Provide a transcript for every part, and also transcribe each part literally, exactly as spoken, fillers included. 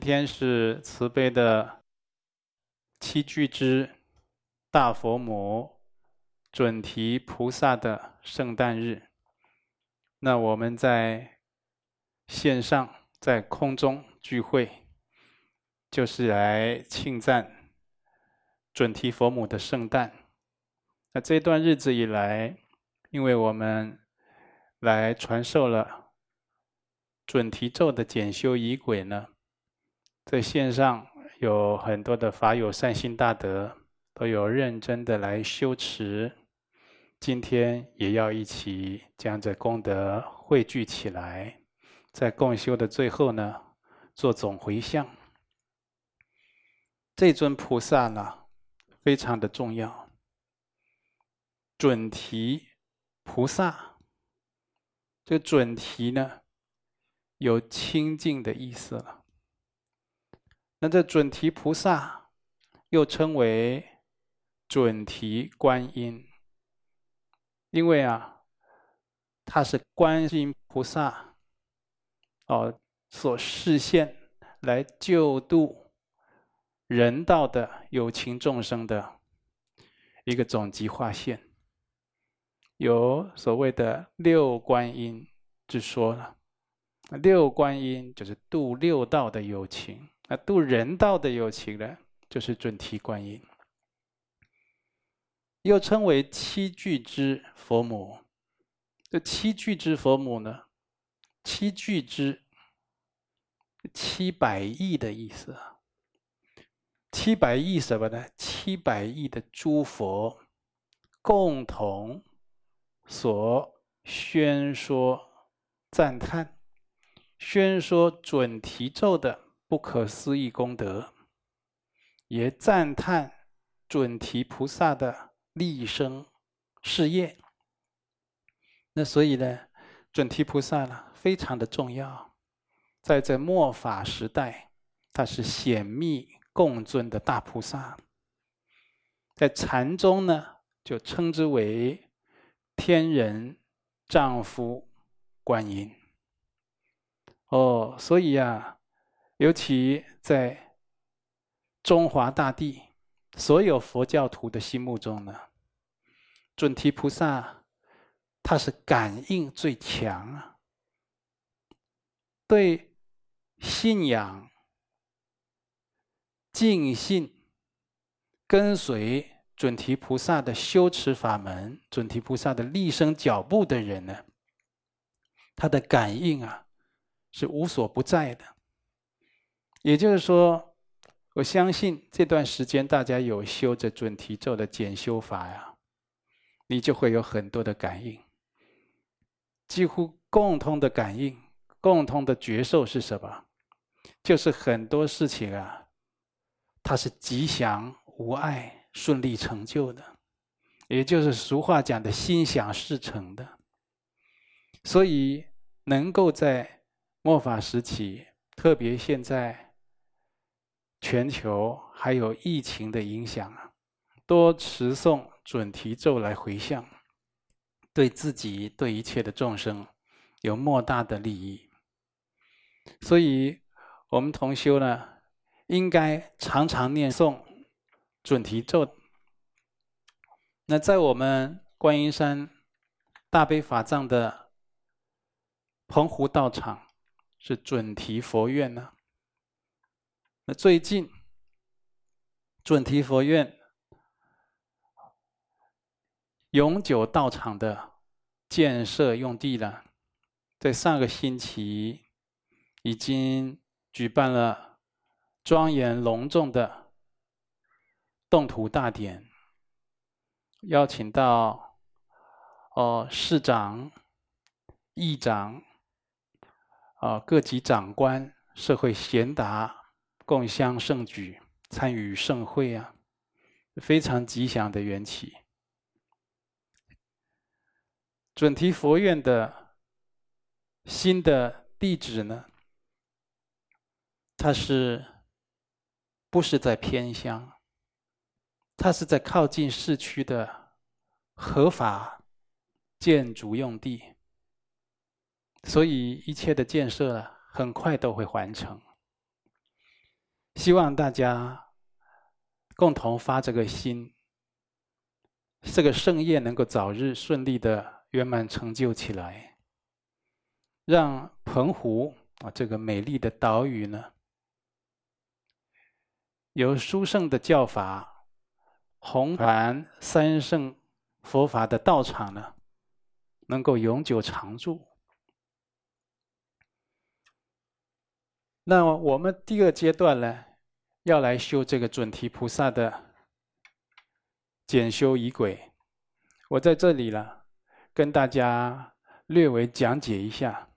天是慈悲的七具之大佛母准提菩萨的圣诞日。那我们在线上在空中聚会，就是来庆赞准提佛母的圣诞。那这段日子以来，因为我们来传授了准提咒的简修仪轨呢，在线上有很多的法友善心大德都有认真的来修持，今天也要一起将这功德汇聚起来，在共修的最后呢，做总回向。这尊菩萨呢，非常的重要。准提菩萨，这个准提呢，有清净的意思了。那这准提菩萨又称为准提观音，因为啊，他是观音菩萨哦所示现来救度人道的有情众生的一个总集化现，有所谓的六观音之说了。六观音就是度六道的有情，那度人道的有情呢，就是准提观音，又称为七具之佛母。这七具之佛母呢，七具之七百亿的意思。七百亿什么呢？七百亿的诸佛共同所宣说赞叹，宣说准提咒的不可思议功德，也赞叹准提菩萨的立生事业。那所以呢，准提菩萨呢非常的重要，在这末法时代，他是显密共尊的大菩萨。在禅宗呢，就称之为天人丈夫观音。哦，所以啊，尤其在中华大地所有佛教徒的心目中呢，准提菩萨他是感应最强啊，对信仰、敬信、跟随准提菩萨的修持法门、准提菩萨的立生脚步的人呢，他的感应啊是无所不在的。也就是说，我相信这段时间大家有修这准提咒的简修法呀，你就会有很多的感应。几乎共同的感应、共同的觉受是什么？就是很多事情啊，它是吉祥无碍、顺利成就的，也就是俗话讲的心想事成的。所以能够在末法时期，特别现在全球还有疫情的影响啊，多持诵准提咒来回向，对自己、对一切的众生有莫大的利益。所以我们同修呢，应该常常念诵准提咒。那在我们观音山大悲法藏的澎湖道场是准提佛院呢。那最近准提佛院永久道场的建设用地呢，在上个星期已经举办了庄严隆重的动土大典，邀请到哦市长、议长、啊各级长官、社会贤达共襄盛举，参与盛会啊，非常吉祥的缘起。准提佛院的新的地址呢，它是不是在偏乡？它是在靠近市区的合法建筑用地，所以一切的建设很快都会完成。 希望大家共同发这个心，这个盛宴能够早日顺利的圆满成就起来，让澎湖啊这个美丽的岛屿呢，有殊胜的教法，弘传三圣佛法的道场呢，能够永久常驻。那我们第二阶段呢，要来修这个准提菩萨的简修仪轨。我在这里呢，跟大家略微讲解一下。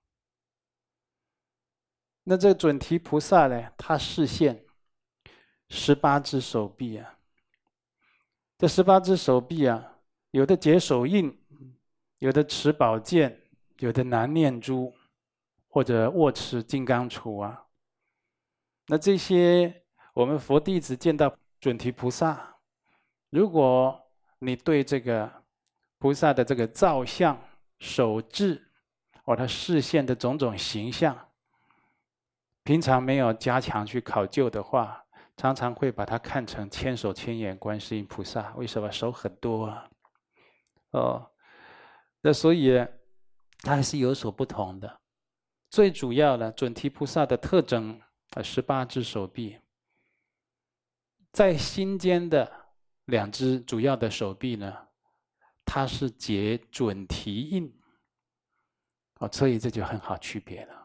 那这准提菩萨呢，他示现十八只手臂啊。这十八只手臂啊，有的结手印，有的持宝剑，有的拿念珠，或者握持金刚杵啊。那这些我们佛弟子见到准提菩萨，如果你对这个菩萨的这个造像、手智，或他示现的种种形象，平常没有加强去考究的话，常常会把它看成千手千眼观世音菩萨。为什么手很多啊？哦，那所以它还是有所不同的。最主要的准提菩萨的特征啊，十八只手臂，在心间的两只主要的手臂呢，它是结准提印，哦，所以这就很好区别了。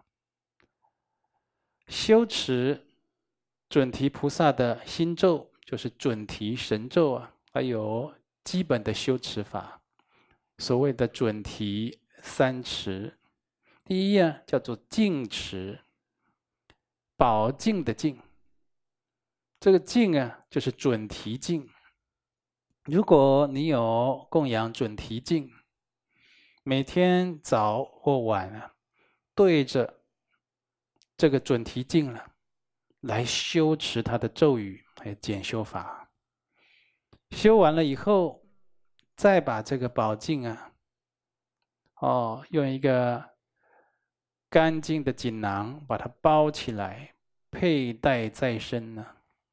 修持准提菩萨的心咒，就是准提神咒啊，还有基本的修持法，所谓的准提三持。第一啊，叫做净持，宝镜的镜。这个镜啊，就是准提镜。如果你有供养准提镜，每天早或晚啊，对着这个准提镜了，来修持它的咒语还有简修法。修完了以后，再把这个宝镜啊，哦，用一个干净的锦囊把它包起来，佩戴在身呢。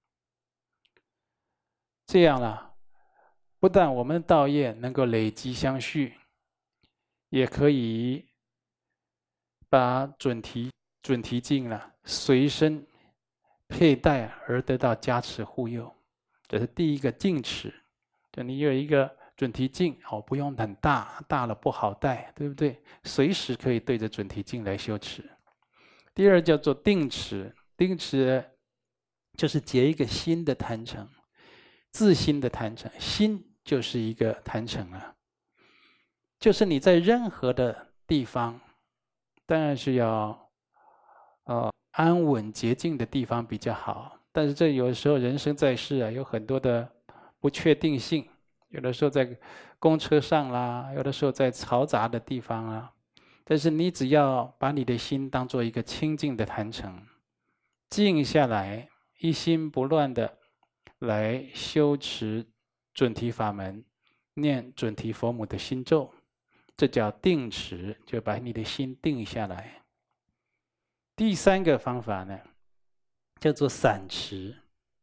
这样啦，不但我们的道业能够累积相续，也可以把准提准提镜了随身佩戴而得到加持护佑。这是第一个净持，就你有一个准提镜哦，不用很大，大了不好带，对不对？随时可以对着准提镜来修持。第二叫做定持，定持就是结一个心的坛城，自心的坛城，心就是一个坛城啊，就是你在任何的地方，当然是要呃安稳洁净的地方比较好。但是这有的时候人生在世啊，有很多的不确定性，有的时候在公车上啦，有的时候在嘈杂的地方啊。但是你只要把你的心当做一个清净的坛城，静下来，一心不乱的来修持准提法门，念准提佛母的心咒，这叫定持，就把你的心定下来。第三个方法呢，叫做散持。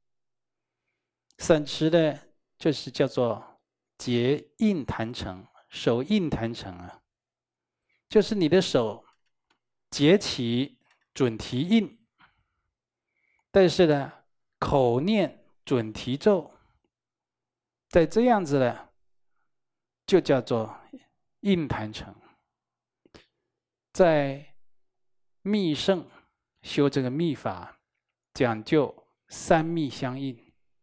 散持呢，就是叫做结印坛城，手印坛城啊，就是你的手结起准提印，但是呢，口念准提咒，在这样子呢，就叫做印坛城。在密圣修这个密法，讲究三密相应，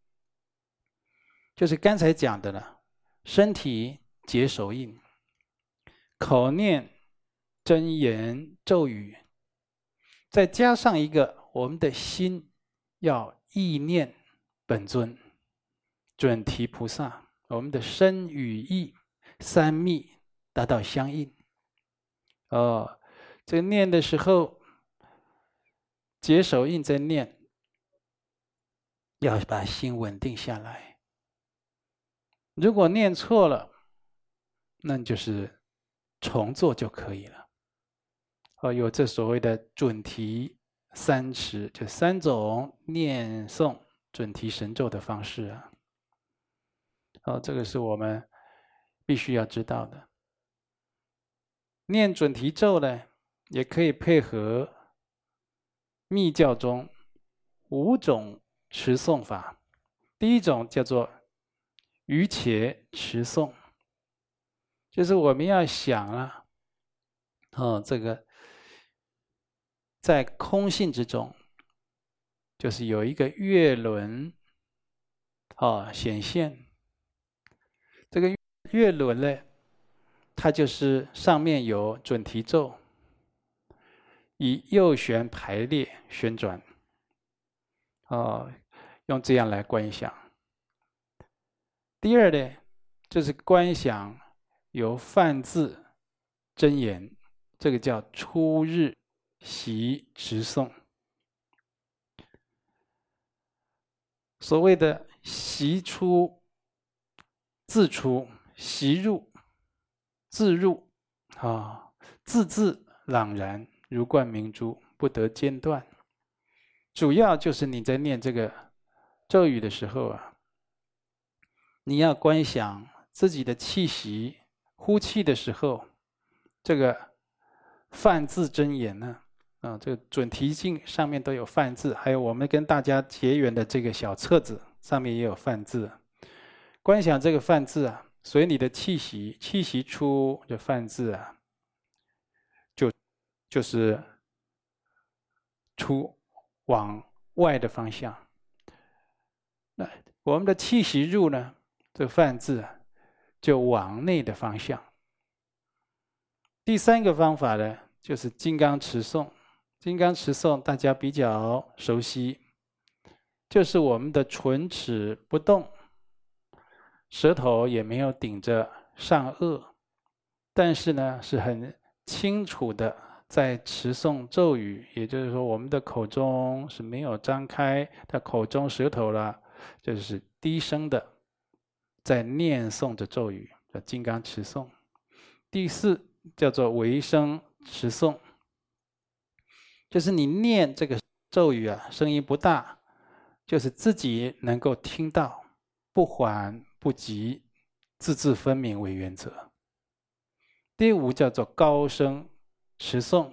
就是刚才讲的了，身体结手印，口念真言咒语，再加上一个我们的心要意念本尊准提菩萨，我们的身与意三密达到相应。哦，这念的时候，结手印在念，要把心稳定下来。如果念错了，那就是重做就可以了。哦，有这所谓的准提三持，就三种念诵准提神咒的方式啊。哦，这个是我们必须要知道的。念准提咒呢，也可以配合密教中五种持诵法。第一种叫做瑜伽持诵，就是我们要想啊，哦，这个在空性之中，就是有一个月轮哦显现。这个月轮呢，它就是上面有准提咒，以右旋排列旋转，哦，用这样来观想。第二呢，就是观想有梵字真言，这个叫初日习持诵。所谓的习出、自出、习入、自入，啊，字字朗然，如贯明珠，不得间断。主要就是你在念这个咒语的时候啊，你要观想自己的气息，呼气的时候，这个梵字真言呢，啊，这个准提经上面都有梵字，还有我们跟大家结缘的这个小册子上面也有梵字。观想这个梵字啊，随你的气息，气息出的梵字啊，就就是出往外的方向。那我们的气息入呢，这梵字啊，就往内的方向。第三个方法呢，就是金刚持诵。金刚持诵大家比较熟悉，就是我们的唇齿不动，舌头也没有顶着上颚，但是呢，是很清楚的在持诵咒语，也就是说，我们的口中是没有张开的口中舌头了，就是低声的在念诵着咒语，叫金刚持诵。第四叫做微声持诵，就是你念这个咒语啊，声音不大，就是自己能够听到，不缓不急，字字分明为原则。第五叫做高声持诵。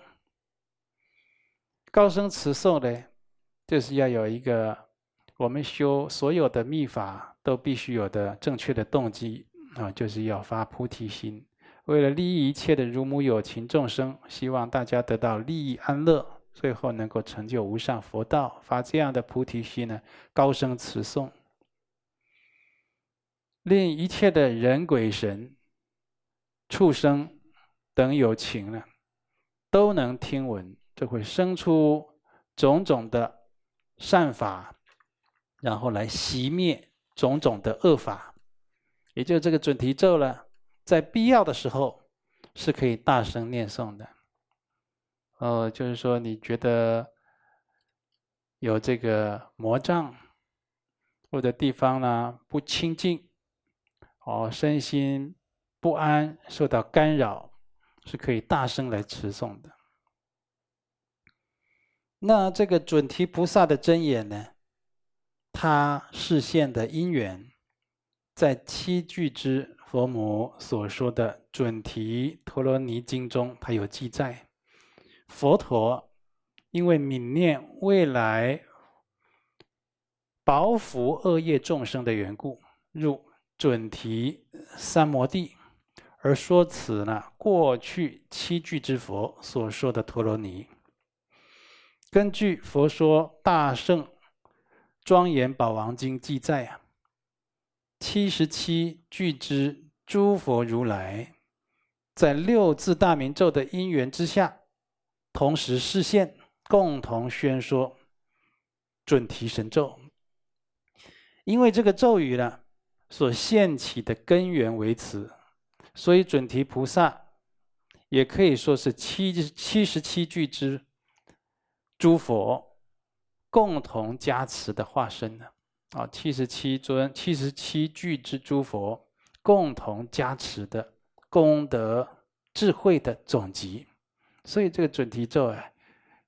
高声持诵呢，就是要有一个我们修所有的密法都必须有的正确的动机啊，就是要发菩提心。为了利益一切的如母有情众生，希望大家得到利益安乐，最后能够成就无上佛道，发这样的菩提心呢，高声持诵，令一切的人鬼神、畜生等有情呢，都能听闻，这会生出种种的善法，然后来熄灭种种的恶法。也就是这个准提咒呢，在必要的时候是可以大声念诵的。哦，就是说你觉得有这个魔障或者地方呢不清净，哦，身心不安，受到干扰，是可以大声来持诵的。那这个准提菩萨的真言呢，他示现的因缘，在七具支佛母所说的准提陀罗尼经中，它有记载。佛陀因为悯念未来薄福恶业众生的缘故，入准提三摩地，而说此呢过去七具之佛所说的陀罗尼。根据《佛说大圣庄严宝王经》记载啊，七十七具之诸佛如来，在六字大明咒的因缘之下，同时示现，共同宣说准提神咒。因为这个咒语呢，所现起的根源为此，所以准提菩萨也可以说是七七十七具之诸佛共同加持的化身呢。啊，七十七尊、七十七具之诸佛共同加持的功德智慧的总集。所以这个准提咒啊，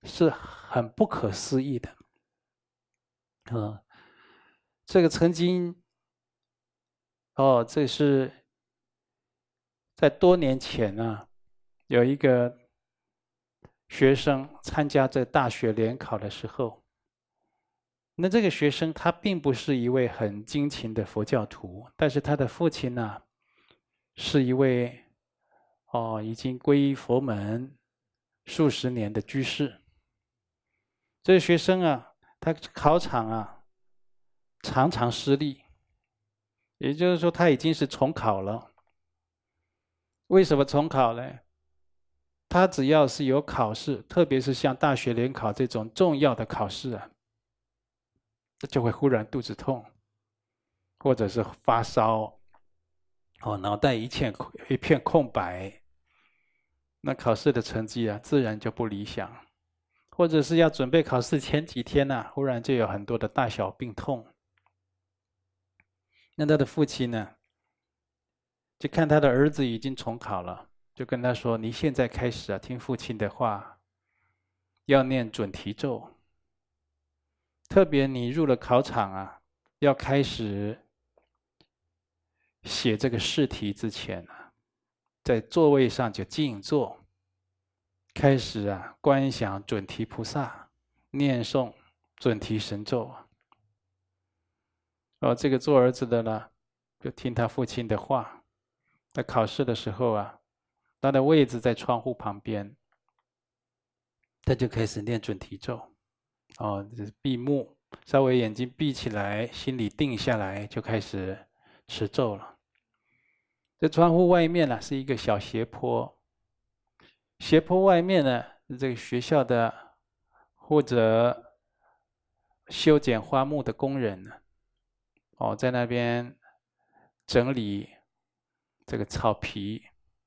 是很不可思议的。嗯，这个曾经，哦，这是在多年前啊，有一个学生参加这大学联考的时候，那这个学生他并不是一位很精勤的佛教徒，但是他的父亲呢，是一位哦已经皈依佛门数十年的居士。这个学生啊，他考场啊常常失利，也就是说他已经是重考了。为什么重考呢？他只要是有考试，特别是像大学联考这种重要的考试啊，就会忽然肚子痛，或者是发烧，哦，脑袋一片一片空白，那考试的成绩啊，自然就不理想。或者是要准备考试前几天啊，忽然就有很多的大小病痛。那他的父亲呢，就看他的儿子已经重考了，就跟他说：“你现在开始啊，听父亲的话，要念准提咒。特别你入了考场啊，要开始写这个试题之前啊，在座位上就静坐，开始啊观想准提菩萨，念诵准提神咒。”哦，这个做儿子的呢，就听他父亲的话。在考试的时候啊，他的位置在窗户旁边，他就开始念准提咒。哦，闭目，稍微眼睛闭起来，心里定下来，就开始持咒了。这窗户外面呢，是一个小斜坡，斜坡外面呢，这个学校的或者修剪花木的工人呢，哦，在那边整理这个草皮。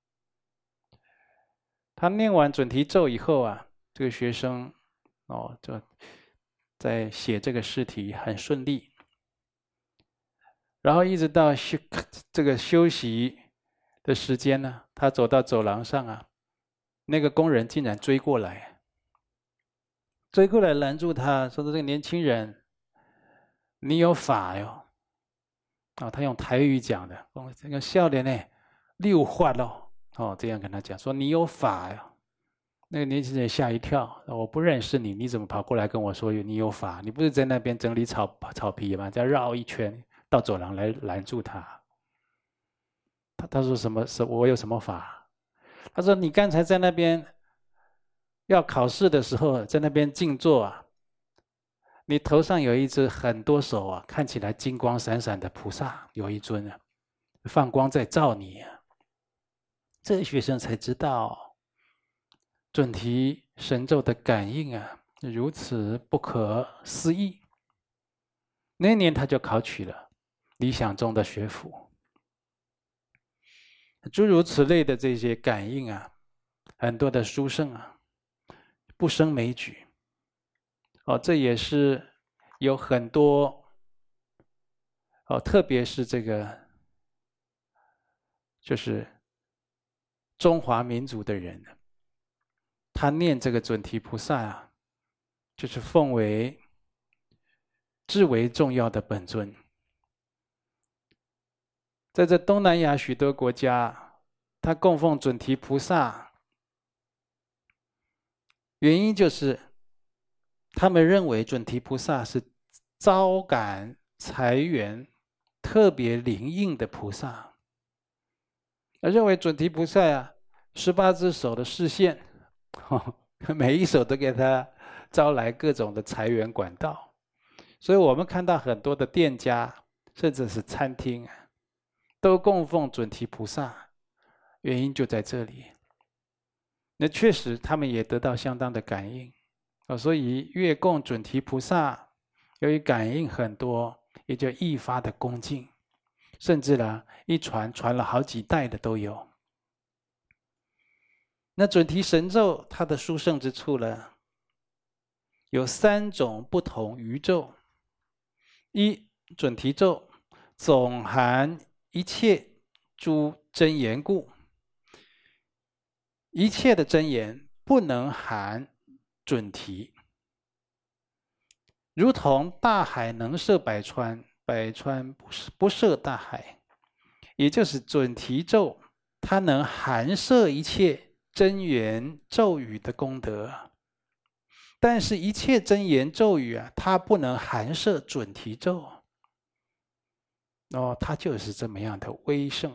他念完准提咒以后啊，这个学生哦，就在写这个试题很顺利。然后一直到休这个休息的时间呢，他走到走廊上啊，那个工人竟然追过来，追过来拦住他，说：“这个年轻人，你有法哟！”哦，他用台语讲的，哦，这个笑脸呢，六化咯，哦，这样跟他讲说：“你有法呀！”那个年轻人吓一跳，我不认识你，你怎么跑过来跟我说你有法？你不是在那边整理草草皮吗？再绕一圈到走廊来拦住他。他他说什么？什我有什么法？他说你刚才在那边要考试的时候，在那边静坐啊，你头上有一只很多手啊，看起来金光闪闪的菩萨，有一尊啊，放光在照你啊。这个学生才知道，准提神咒的感应啊，如此不可思议。那年他就考取了理想中的学府。诸如此类的这些感应啊，很多的殊胜啊，不胜枚举。哦，这也是有很多哦，特别是这个，就是中华民族的人，他念这个准提菩萨啊，就是奉为至为重要的本尊。在这东南亚许多国家，他供奉准提菩萨，原因就是他们认为准提菩萨是招感财源特别灵应的菩萨，而认为准提菩萨啊，十八只手的视线，每一手都给他招来各种的财源管道。所以我们看到很多的店家，甚至是餐厅啊，都供奉准提菩萨，原因就在这里。那确实他们也得到相当的感应。所以越供准提菩萨，由于感应很多，也就愈发的恭敬，甚至呢，一传传了好几代的都有。那准提神咒它的殊胜之处呢，有三种不同于咒。一，准提咒总含一切诸真言故，一切的真言不能含准提，如同大海能摄百川，百川不摄大海，也就是准提咒，它能含摄一切真言咒语的功德。但是，一切真言咒语啊，它不能含摄准提咒。哦，它就是这么样的威盛。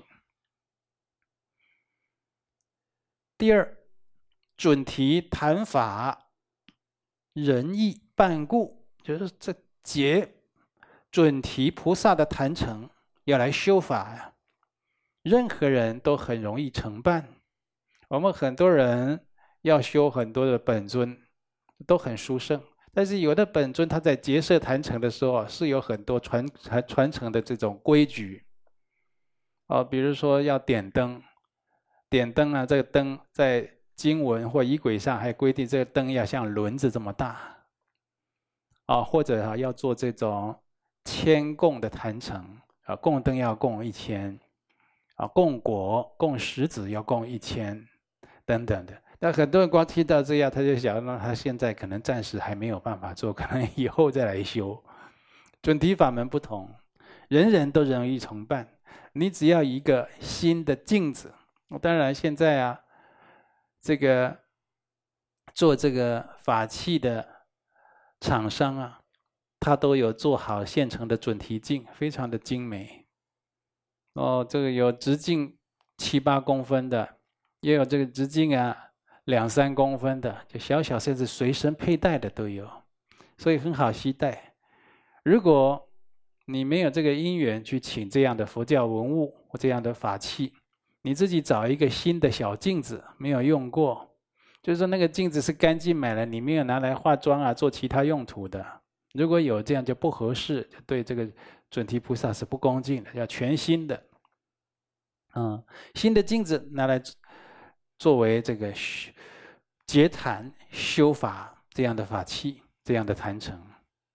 第二，准提谈法仁义半故，就是这结准提菩萨的坛城要来修法呀，任何人都很容易承办。我们很多人要修很多的本尊，都很殊胜，但是有的本尊他在结社坛城的时候是有很多传传传承的这种规矩。哦，比如说要点灯，点灯啊，这个灯在经文或仪轨上还规定，这个灯要像轮子这么大。啊，或者啊要做这种千供的坛城啊，供灯要供一千，啊，供果、供石子要供一千，等等的。那很多人光听到这样，他就想，那他现在可能暂时还没有办法做，可能以后再来修。准提法门不同，人人都容易承办。你只要一个新的镜子，当然现在啊，这个做这个法器的厂商啊，他都有做好现成的准提镜，非常的精美。哦，这个有直径七八公分的，也有这个直径啊两三公分的，就小小甚至随身佩戴的都有，所以很好携带。如果你没有这个因缘去请这样的佛教文物或这样的法器，你自己找一个新的小镜子，没有用过，就是说那个镜子是干净买了，你没有拿来化妆啊做其他用途的，如果有这样就不合适，对这个准提菩萨是不恭敬的，要全新的。嗯，新的镜子拿来作为这个结坛修法这样的法器，这样的坛城。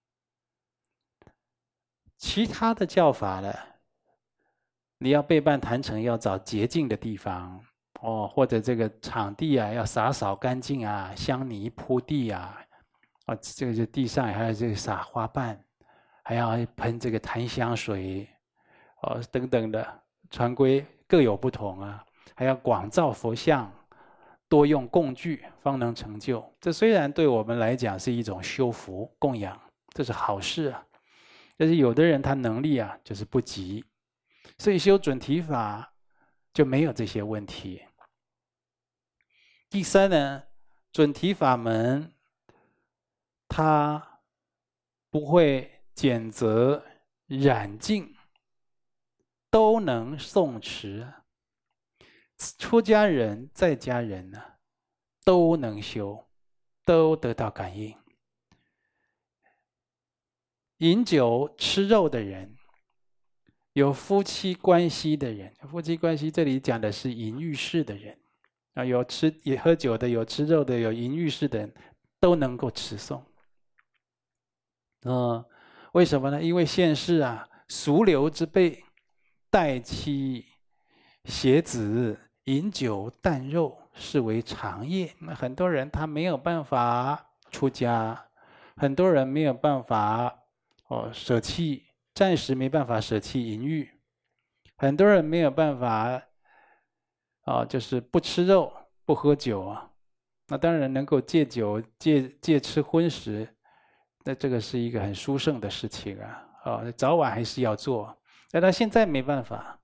其他的教法呢，你要备办坛城，要找洁净的地方哦，或者这个场地啊要洒扫干净啊，香泥铺地啊，啊，这个就地上还要这个撒花瓣，还要喷这个檀香水，哦等等的传规各有不同啊，还要广造佛像，多用供具方能成就。这虽然对我们来讲是一种修福供养，这是好事啊。但是有的人他能力啊就是不及，所以修准提法就没有这些问题。第三呢，准提法门它不会检责染净，都能诵持。出家人在家人呢都能修，都得到感应。饮酒吃肉的人，有夫妻关系的人，夫妻关系这里讲的是淫欲事的人啊，有吃也喝酒的，有吃肉的，有淫欲事的人，都能够持诵。嗯，为什么呢？因为现世啊，俗流之辈，待妻携子，饮酒啖肉，是为常业。那很多人他没有办法出家，很多人没有办法。哦，舍弃暂时没办法舍弃淫欲，很多人没有办法，哦，就是不吃肉、不喝酒啊。那当然能够戒酒、戒戒吃荤食，那这个是一个很殊胜的事情啊。哦，早晚还是要做，但他现在没办法。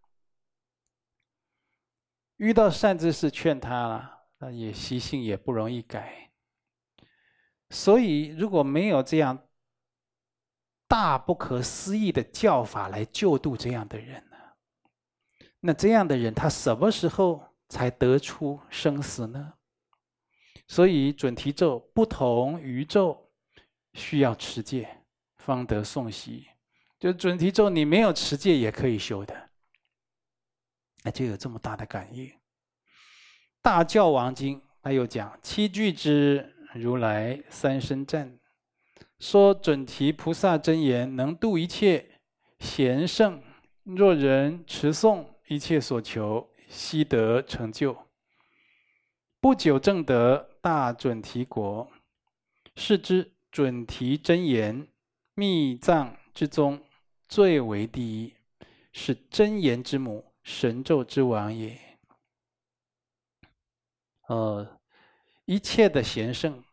遇到善知识劝他了，那也习性也不容易改。所以如果没有这样大不可思议的教法来救度这样的人呢？那这样的人他什么时候才得出生死呢？所以准提咒不同于咒，需要持戒方得诵习。就准提咒你没有持戒也可以修的，那就有这么大的感应。大教王经他又讲七句之如来三身赞，说准提菩萨真言能度一切贤圣，若人持诵，一切所求悉得成就。不久证得大准提国， 是之准提真言，密藏之中最为第一，是真言之母，神咒之王也。呃，一切的贤圣，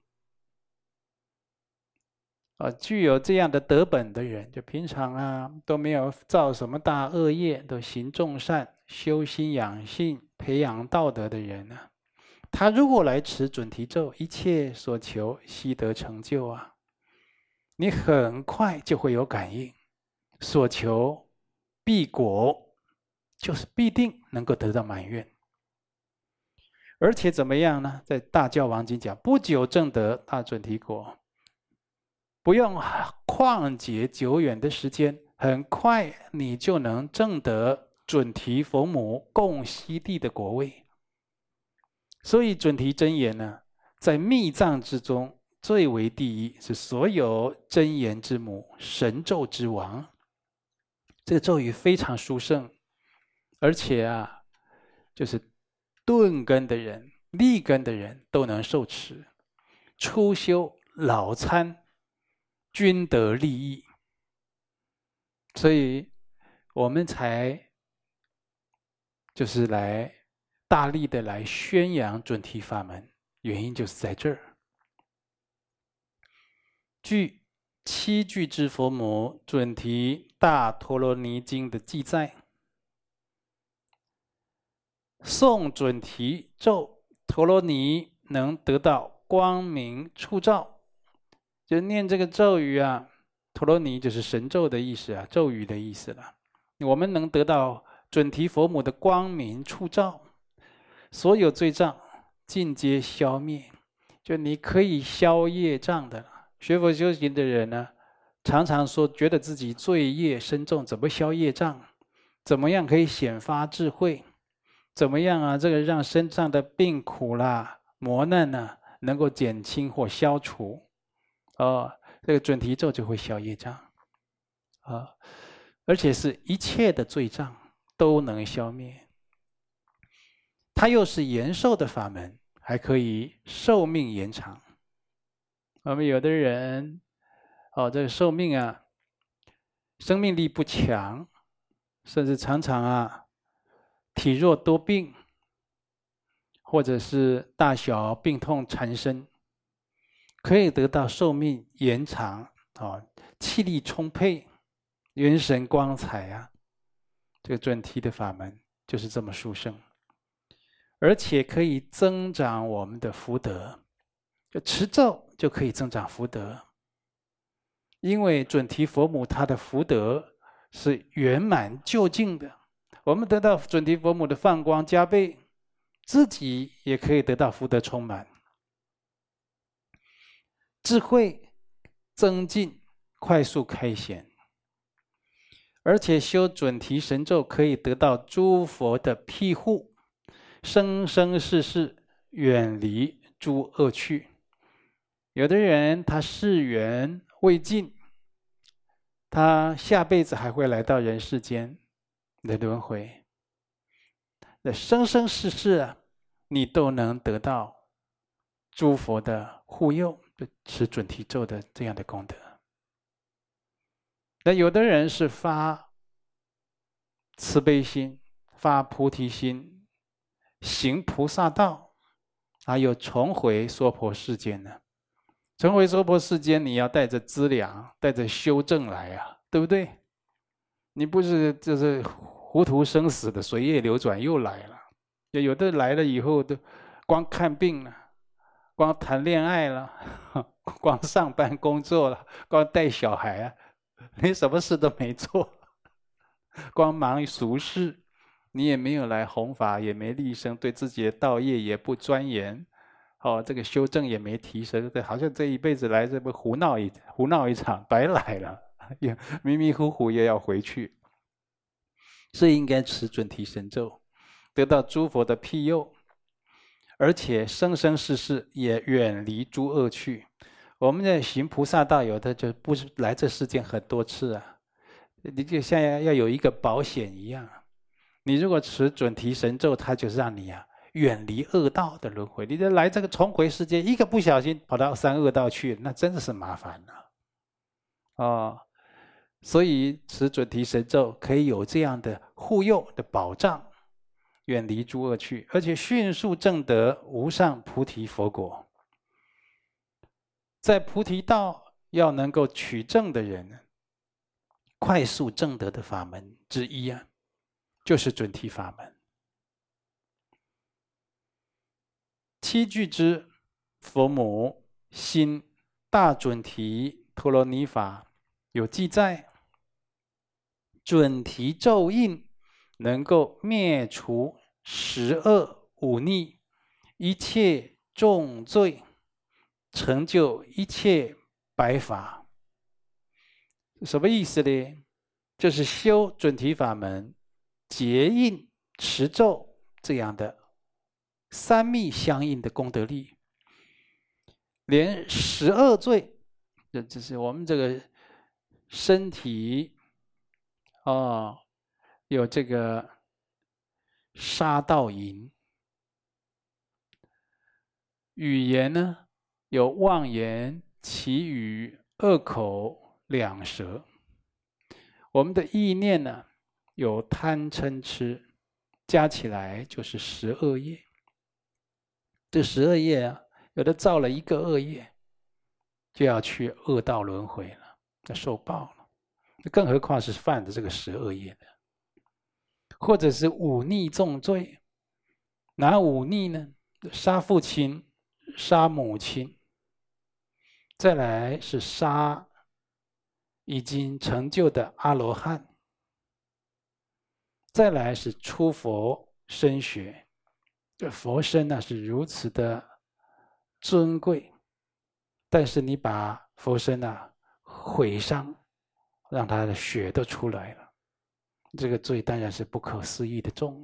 呃，具有这样的德本的人，就平常啊都没有造什么大恶业，都行众善、修心养性、培养道德的人呢、啊，他如果来持准提咒，一切所求悉得成就啊！你很快就会有感应，所求必果，就是必定能够得到满愿。而且怎么样呢？在大教王经讲，不久证得大准提果，不用旷劫久远的时间，很快你就能证得准提佛母共悉地的果位。所以准提真言呢，在密藏之中最为第一，是所有真言之母，神咒之王。这个咒语非常殊胜，而且啊，就是顿根的人、立根的人都能受持，初修、老参均得利益。所以我们才就是来大力的来宣扬准提法门，原因就是在这儿。据七具之佛母准提大陀罗尼经的记载，诵准提咒，陀罗尼能得到光明触照。就念这个咒语啊，陀罗尼就是神咒的意思啊，咒语的意思了。我们能得到准提佛母的光明触照，所有罪障尽皆消灭，就你可以消业障的。学佛修行的人呢，常常说觉得自己罪业深重，怎么消业障？怎么样可以显发智慧？怎么样啊？这个让身上的病苦啦、磨难呢，能够减轻或消除。哦，这个准提咒就会消业障啊，而且是一切的罪障都能消灭。它又是延寿的法门，还可以寿命延长。我们有的人，哦，这个寿命啊，生命力不强，甚至常常啊体弱多病，或者是大小病痛缠身，可以得到寿命延长，哦，气力充沛，元神光彩啊！这个准提的法门就是这么殊胜，而且可以增长我们的福德。就持咒就可以增长福德，因为准提佛母她的福德是圆满究竟的。我们得到准提佛母的放光加倍，自己也可以得到福德充满，智慧增进，快速开显。而且修准提神咒可以得到诸佛的庇护，生生世世远离诸恶趣。有的人他世缘未尽，他下辈子还会来到人世间的轮回，那生生世世啊，你都能得到诸佛的护佑，持准提咒的这样的功德。那有的人是发慈悲心，发菩提心，行菩萨道，还有重回娑婆世间呢。重回娑婆世间，你要带着资粮，带着修正来啊，对不对？你不是就是糊涂生死的随业流转又来了。有的来了以后都光看病了，光谈恋爱了，光上班工作了，光带小孩啊，你什么事都没做，光忙于俗事，你也没有来弘法，也没立身，对自己的道业也不钻研。哦，这个修正也没提升，好像这一辈子来这不胡闹一胡闹一场，白来了，也迷迷糊糊也要回去。所以应该持准提神咒，得到诸佛的庇佑，而且生生世世也远离诸恶趣。我们在行菩萨道，有的就不是来这世间很多次啊，你就像要有一个保险一样。你如果持准提神咒，它就是让你啊远离恶道的轮回。你这来这个重回世界，一个不小心跑到三恶道去，那真的是麻烦了。哦，所以持准提神咒可以有这样的护佑的保障，远离诸恶趣，而且迅速证得无上菩提佛果。在菩提道要能够取证的人，快速证得的法门之一啊，就是准提法门。七句之佛母心大准提陀罗尼法有记载，准提咒印能够灭除十恶五逆，一切重罪，成就一切白法。什么意思呢？就是修准提法门、结印、持咒这样的三密相应的功德力，连十恶罪，这就是我们这个身体哦，有这个杀盗淫，语言呢有妄言、绮语、恶口、两舌。我们的意念呢有贪嗔痴，加起来就是十恶业。这十恶业啊，有的造了一个恶业，就要去恶道轮回了，要受报了。更何况是犯的这个十恶业的，或者是忤逆重罪。哪忤逆呢？杀父亲、杀母亲，再来是杀已经成就的阿罗汉，再来是出佛身血。这佛身呢是如此的尊贵，但是你把佛身啊毁伤，让他的血都出来了，这个罪当然是不可思议的重。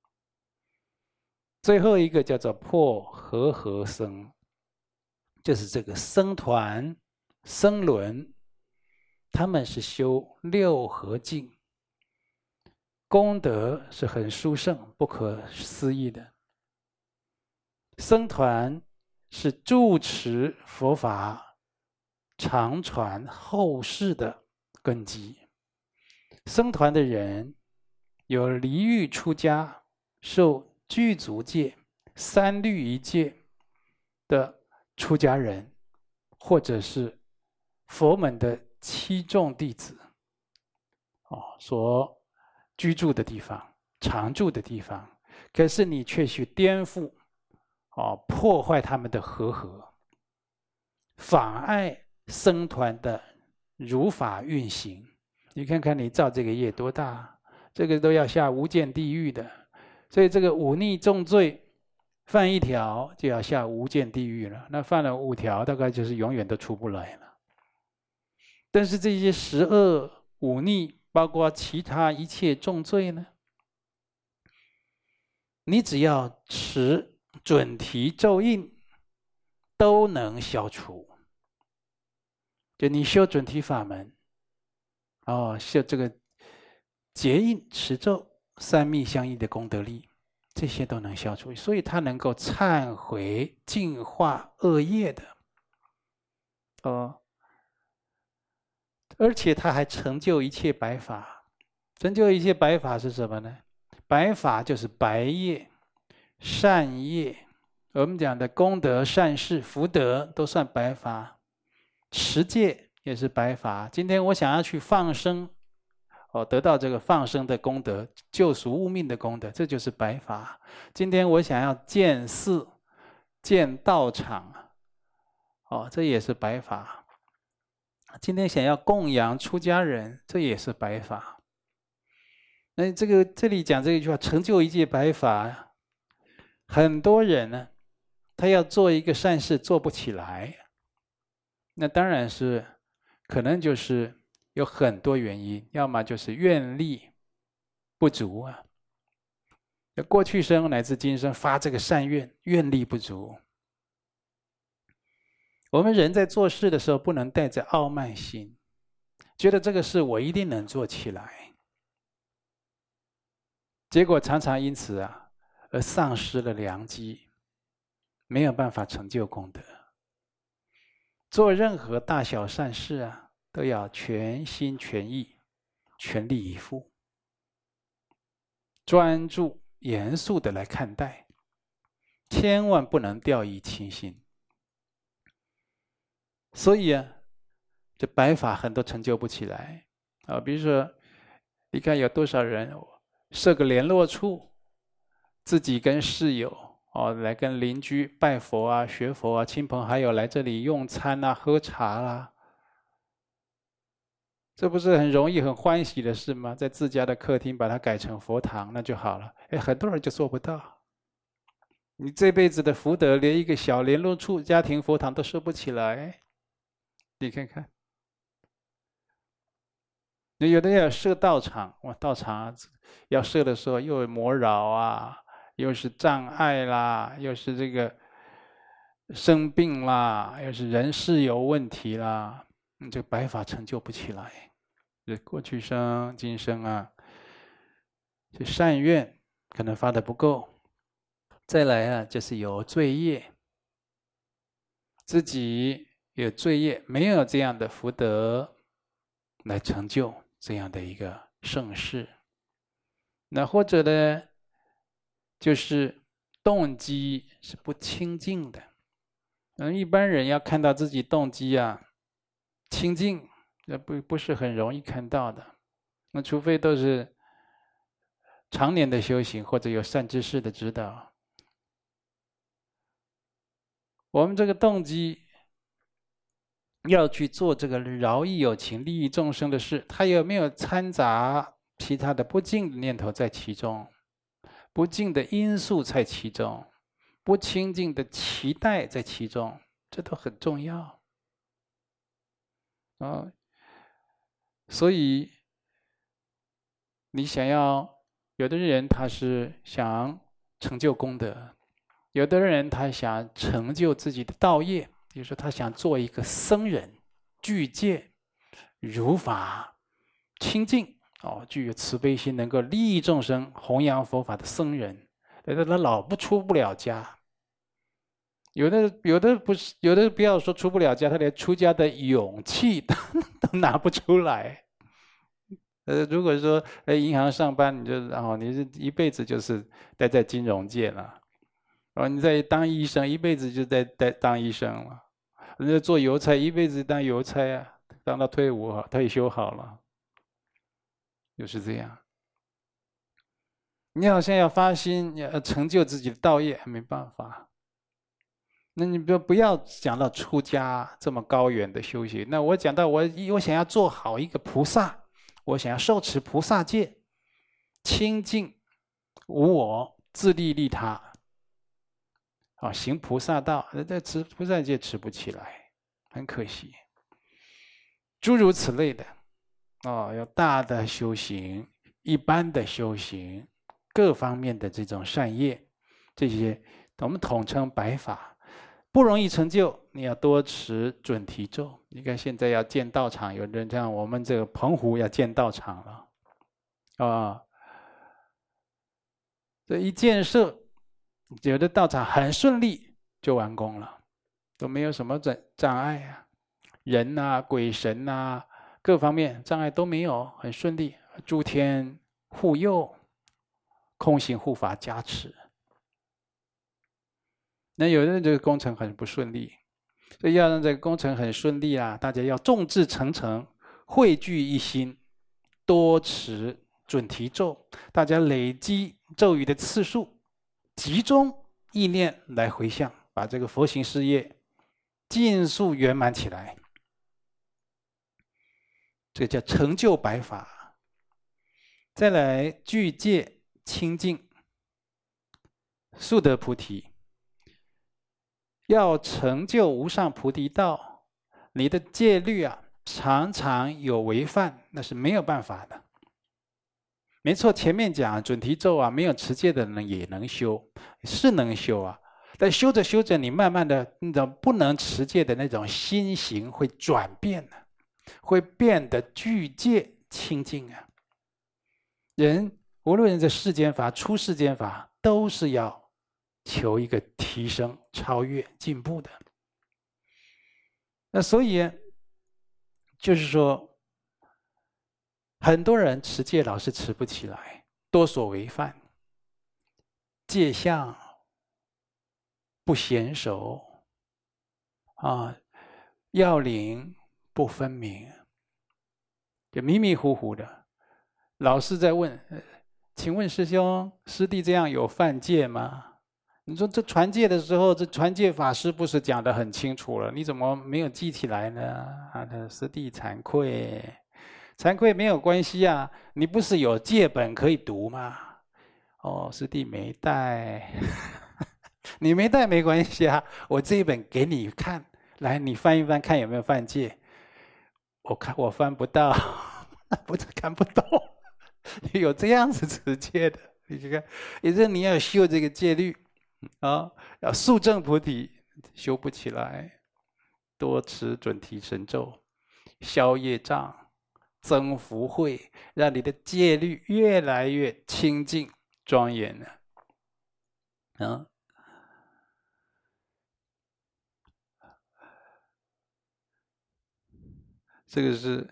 最后一个叫做破和合僧，就是这个僧团、僧伦，他们是修六合敬，功德是很殊胜、不可思议的。僧团是住持佛法、常传后世的根基。僧团的人有离欲出家、受具足戒、三律一戒的出家人，或者是佛门的七众弟子哦，所居住的地方、常住的地方，可是你却去颠覆哦，破坏他们的和合，妨碍僧团的如法运行。你看看你造这个业多大，这个都要下无间地狱的。所以这个忤逆重罪，犯一条就要下无间地狱了。那犯了五条，大概就是永远都出不来了。但是这些十恶忤逆，包括其他一切重罪呢，你只要持准提咒印，都能消除。就你修准提法门，哦，修这个结印持咒三密相应的功德力，这些都能消除，所以它能够忏悔净化恶业的，哦，而且它还成就一切白法。成就一切白法是什么呢？白法就是白业、善业，我们讲的功德、善事、福德都算白法。持戒也是白法。今天我想要去放生，哦，得到这个放生的功德，救赎物命的功德，这就是白法。今天我想要建寺、建道场，哦，这也是白法。今天想要供养出家人，这也是白法。那这个这里讲这一句话，成就一切白法，很多人呢，他要做一个善事做不起来，那当然是可能就是有很多原因，要么就是愿力不足啊。过去生乃至今生发这个善愿，愿力不足。我们人在做事的时候，不能带着傲慢心，觉得这个事我一定能做起来。结果常常因此啊， 而丧失了良机，没有办法成就功德。做任何大小善事啊，都要全心全意、全力以赴，专注、严肃的来看待，千万不能掉以轻心。所以啊，这白法很多成就不起来啊。比如说，你看有多少人设个联络处，自己跟室友哦，来跟邻居拜佛啊、学佛啊，亲朋好友来这里用餐啊、喝茶啦、啊，这不是很容易、很欢喜的事吗？在自家的客厅把它改成佛堂，那就好了。哎，很多人就做不到。你这辈子的福德，连一个小联络处、家庭佛堂都设不起来。你看看，有的要设道场，哇，道场要设的时候又有魔扰啊，又是障碍啦，又是这个生病啦，又是人事有问题啦，你这个白法成就不起来。这过去生、今生啊，这善愿可能发的不够。再来啊，就是有罪业，自己有罪业，没有这样的福德来成就这样的一个盛世。那或者呢，就是动机是不清净的。嗯，一般人要看到自己动机啊清净，那不不是很容易看到的。那除非都是常年的修行，或者有善知识的指导。我们这个动机要去做这个饶益有情、利益众生的事，它有没有掺杂其他的不净的念头在其中？不净的因素在其中，不清净的期待在其中，这都很重要啊。所以，你想要，有的人他是想成就功德，有的人他想成就自己的道业，比如说他想做一个僧人，具戒、如法、清净。哦，具有慈悲心，能够利益众生、弘扬佛法的僧人，但是他老不出不了家。有的有的不是，有的不要说出不了家，他连出家的勇气都都拿不出来。呃，如果说在银行上班，你就哦，你是一辈子就是待在金融界了。哦，你在当医生，一辈子就在在当医生了。人家做邮差，一辈子当邮差啊，当到退伍退休好了。就是这样，你好像要发心，要成就自己的道业，没办法。那你不不要讲到出家这么高远的修行。那我讲到我我想要做好一个菩萨，我想要受持菩萨戒，清净无我，自利利他，啊，行菩萨道，这持菩萨戒持不起来，很可惜。诸如此类的。哦，有大的修行，一般的修行，各方面的这种善业，这些我们统称白法，不容易成就。你要多持准提咒。你看现在要建道场，有人像我们这个澎湖要建道场了，啊，这一建设，有的道场很顺利就完工了，都没有什么障障碍啊，人啊、鬼神啊。各方面障碍都没有，很顺利，诸天护佑，空行护法加持。那有的这个工程很不顺利，所以要让这个工程很顺利啊，大家要众志成城，汇聚一心，多持准提咒，大家累积咒语的次数，集中意念来回向，把这个佛行事业尽速圆满起来。这叫成就白法。再来具戒清净，速得菩提。要成就无上菩提道，你的戒律啊常常有违犯，那是没有办法的。没错，前面讲准提咒啊，没有持戒的人也能修，是能修啊。但修着修着，你慢慢的那种不能持戒的那种心行会转变的。会变得具戒清净啊！人无论在世间法、出世间法， 都是要求一个提升、超越、进步的。那所以就是说，很多人持戒老是持不起来，多所违犯，戒相不娴熟啊，要领不分明，就迷迷糊糊的。老师在问，请问师兄师弟这样有犯戒吗？你说这传戒的时候，这传戒法师不是讲得很清楚了，你怎么没有记起来呢？啊，师弟惭愧，惭愧没有关系啊，你不是有戒本可以读吗？哦，师弟没带，你没带没关系啊，我这一本给你看，来你翻一翻看有没有犯戒。我看我翻不到，不是看不懂，有这样子持戒的，你看，也就是你要修这个戒律。啊，要速证菩提，修不起来，多持准提神咒，消业障，增福慧，让你的戒律越来越清净庄严了。啊，这个是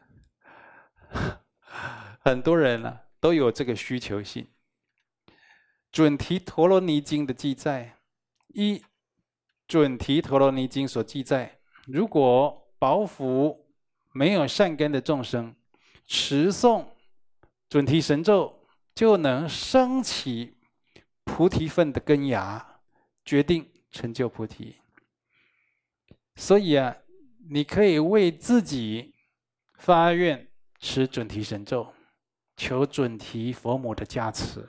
很多人啊都有这个需求性。准提陀罗尼经的记载，一准提陀罗尼经所记载，如果保福没有善根的众生，持诵准提神咒，就能升起菩提分的根芽，决定成就菩提。所以啊，你可以为自己发愿持准提神咒，求准提佛母的加持。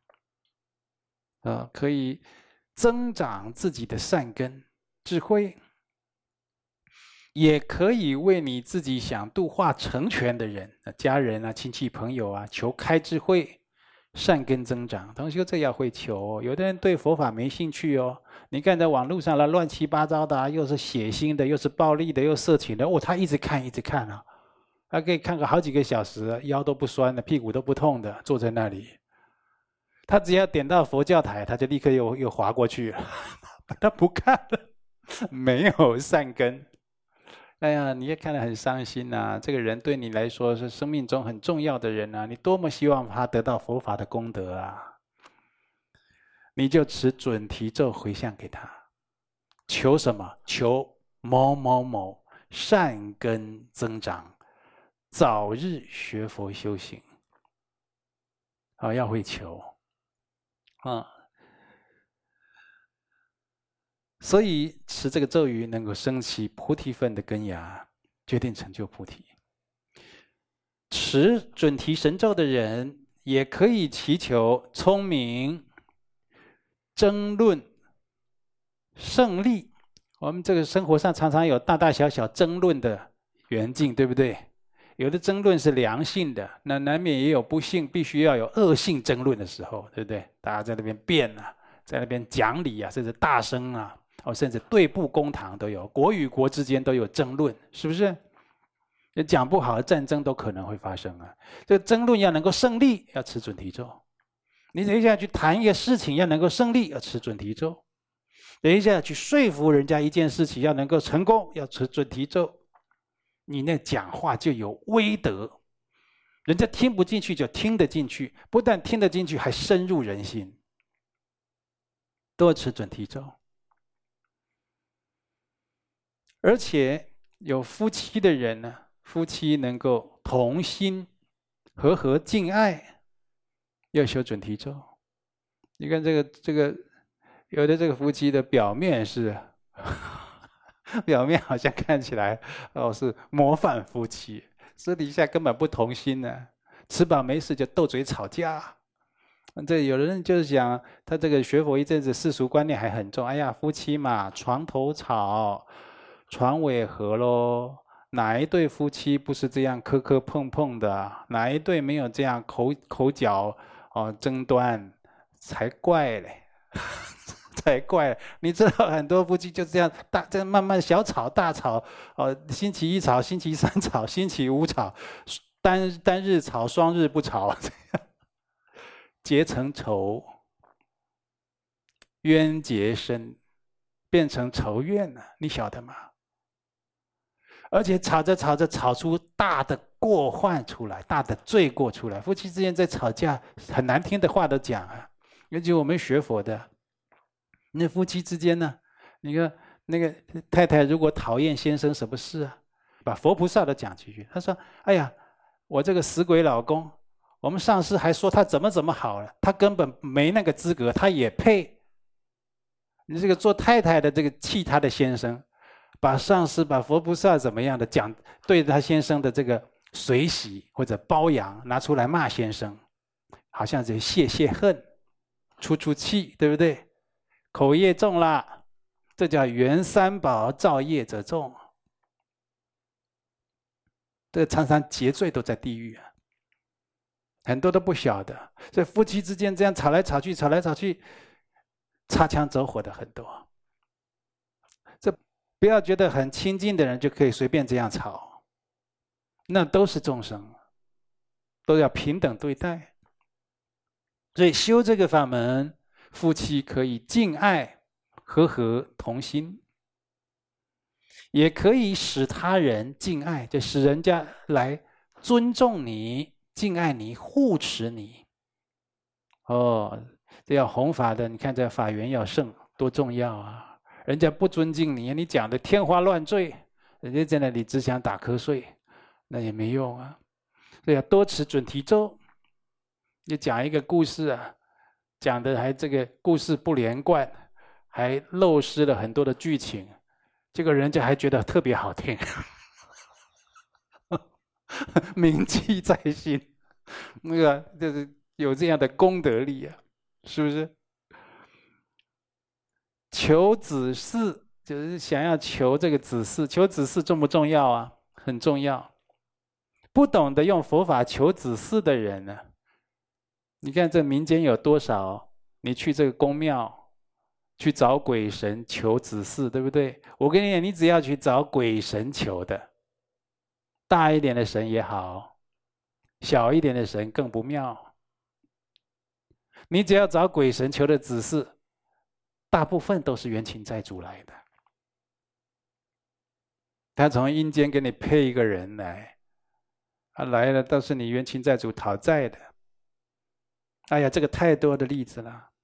呃，可以增长自己的善根智慧，也可以为你自己想度化成全的人、家人啊、亲戚朋友啊，求开智慧、善根增长。同学这要会求哦。有的人对佛法没兴趣哦，你看在网络上了乱七八糟的、啊，又是血腥的，又是暴力的，又色情的，哦，他一直看一直看啊，他可以看个好几个小时，腰都不酸的，屁股都不痛的，坐在那里。他只要点到佛教台，他就立刻又又滑过去了，他不看了，没有善根。哎呀，你也看得很伤心呐、啊！这个人对你来说是生命中很重要的人啊，你多么希望他得到佛法的功德啊！你就持准提咒回向给他，求什么？求某某某善根增长，早日学佛修行。啊，要会求。啊，所以持这个咒语能够升起菩提分的根芽，决定成就菩提。持准提神咒的人也可以祈求聪明、争论、胜利。我们这个生活上常常有大大小小争论的缘境，对不对？有的争论是良性的，那难免也有不幸，必须要有恶性争论的时候，对不对？大家在那边辩啊，在那边讲理啊，甚至大声啊，哦，甚至对簿公堂都有，国与国之间都有争论，是不是？讲不好的战争都可能会发生啊。这个争论要能够胜利，要持准提咒。你等一下去谈一个事情，要能够胜利，要持准提咒。等一下去说服人家一件事情，要能够成功，要持准提咒。你那讲话就有威德，人家听不进去就听得进去，不但听得进去，还深入人心。多持准提咒，而且有夫妻的人呢，夫妻能够同心和和敬爱，要修准提咒。你看这个这个，有的这个夫妻的表面是。表面好像看起来哦是模范夫妻，私底下根本不同心呢、啊，吃饱没事就斗嘴吵架。这有人就是讲他这个学佛一阵子，世俗观念还很重。哎呀，夫妻嘛，床头吵，床尾和咯。哪一对夫妻不是这样磕磕碰碰的？哪一对没有这样口口角哦争端？才怪嘞！才怪了！你知道很多夫妻就这样大，这样慢慢小吵大吵，哦，星期一吵，星期三吵，星期五吵，单单日吵，双日不吵，这样结成仇。 冤结深，变成仇怨了，你晓得吗？而且吵着吵着吵出大的过患出来，大的罪过出来。夫妻之间在吵架，很难听的话都讲啊。尤其我们学佛的，那夫妻之间呢，你看那个太太如果讨厌先生什么事啊，把佛菩萨都讲几句。他说：“哎呀，我这个死鬼老公，我们上司还说他怎么怎么好了，他根本没那个资格，他也配。你这个做太太的这个气他的先生。”把上司、把佛菩萨怎么样的讲，对他先生的这个随喜或者包养拿出来骂先生，好像是泄泄恨、出出气，对不对？口业重啦，这叫缘三宝造业者重，这常常结罪都在地狱啊，很多都不晓得。所以夫妻之间这样吵来吵去、吵来吵去，擦枪走火的很多。这不要觉得很亲近的人就可以随便这样吵，那都是众生，都要平等对待。所以修这个法门，夫妻可以敬爱、和和同心，也可以使他人敬爱，就使人家来尊重你、敬爱你、护持你。哦，这要弘法的，你看这法缘要盛，多重要啊！人家不尊敬你，你讲的天花乱坠，人家在那里只想打瞌睡，那也没用啊。所以要多持准提咒。你讲一个故事啊，讲的还这个故事不连贯，还漏失了很多的剧情，这个人家还觉得特别好听，铭记在心。那个就是有这样的功德力啊，是不是？求子嗣就是想要求这个子嗣，求子嗣重不重要啊？很重要。不懂得用佛法求子嗣的人呢，你看这民间有多少？你去这个宫庙去找鬼神求子嗣，对不对？我跟你讲，你只要去找鬼神求的，大一点的神也好，小一点的神更不妙。你只要找鬼神求的子嗣，大部分都是冤亲债主来的，他从阴间给你配一个人来，他来了都是你冤亲债主讨债的。哎呀，这个太多的例子了。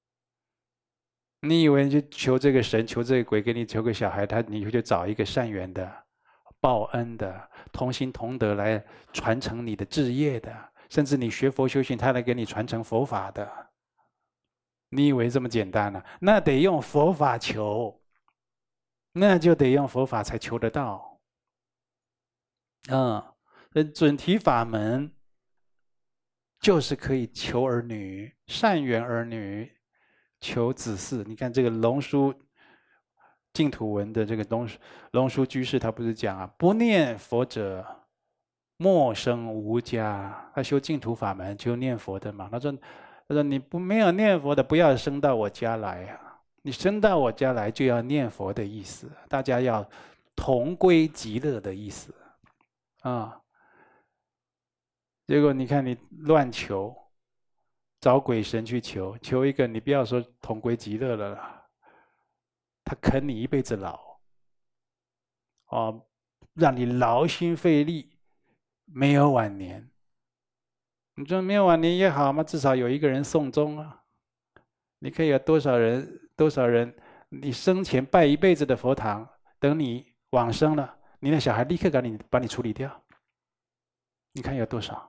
你以为就求这个神、求这个鬼给你求个小孩，他你就找一个善缘的、报恩的、同心同德来传承你的志业的，甚至你学佛修行，他来给你传承佛法的。你以为这么简单呢、啊？那得用佛法求，那就得用佛法才求得到。嗯，准提法门就是可以求儿女、善缘儿女、求子嗣。你看这个龙书净土文的这个龙龙书居士，他不是讲啊，不念佛者莫生无家。他修净土法门就念佛的嘛，他说。他说：“你不没有念佛的，不要生到我家来啊！你生到我家来，就要念佛的意思，大家要同归极乐的意思啊。结果你看你乱求，找鬼神去求，求一个你不要说同归极乐了啦，他啃你一辈子老，哦，让你劳心费力，没有晚年。”你说没有晚年也好嘛，至少有一个人送终啊！你可以有多少人？多少人？你生前拜一辈子的佛堂，等你往生了，你的小孩立刻把你把你处理掉。你看有多少？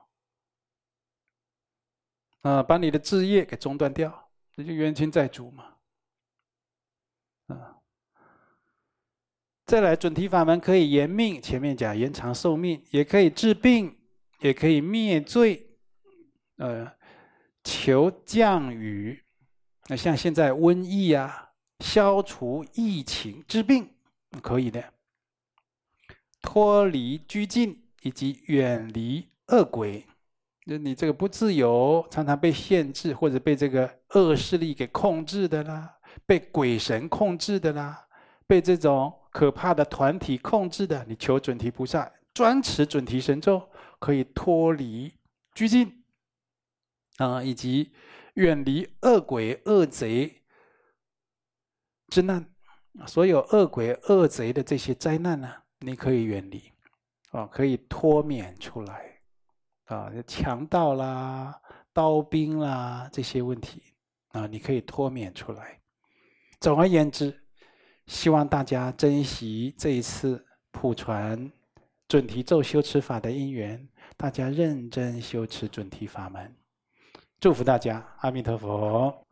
啊、呃，把你的志业给中断掉，这就冤亲债主嘛。啊、呃，再来准提法门可以延命，前面讲延长寿命，也可以治病，也可以灭罪。呃，求降雨，那像现在瘟疫啊，消除疫情、治病，可以的。脱离拘禁以及远离恶鬼，就你这个不自由，常常被限制，或者被这个恶势力给控制的啦，被鬼神控制的啦，被这种可怕的团体控制的，你求准提菩萨专持准提神咒，可以脱离拘禁。啊，以及远离恶鬼、恶贼之难，所有恶鬼恶贼的这些灾难呢，你可以远离，啊，可以脱免出来，啊，强盗啦、刀兵啦这些问题啊，你可以脱免出来。总而言之，希望大家珍惜这一次普传准提咒修持法的因缘，大家认真修持准提法门。祝福大家，阿弥陀佛。